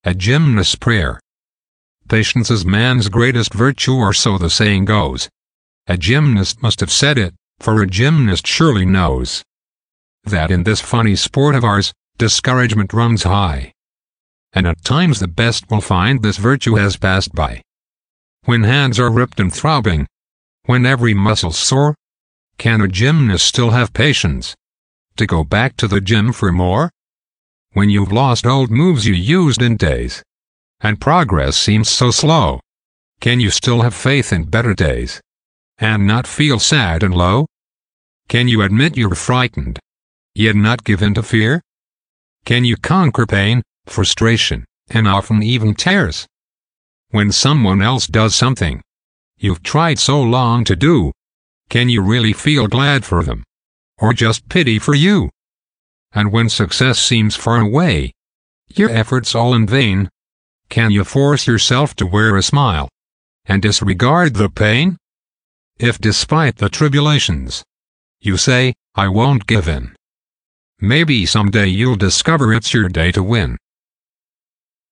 A gymnast's prayer. Patience is man's greatest virtue, or so the saying goes. A gymnast must have said it, for a gymnast surely knows that in this funny sport of ours, discouragement runs high. And at times the best will find this virtue has passed by. When hands are ripped and throbbing, when every muscle's sore, can a gymnast still have patience to go back to the gym for more? When you've lost old moves you used in days, and progress seems so slow, can you still have faith in better days, and not feel sad and low? Can you admit you're frightened, yet not give in to fear? Can you conquer pain, frustration, and often even tears? When someone else does something you've tried so long to do, can you really feel glad for them, or just pity for you? And when success seems far away, your efforts all in vain, can you force yourself to wear a smile and disregard the pain? If despite the tribulations, you say, I won't give in, maybe someday you'll discover it's your day to win.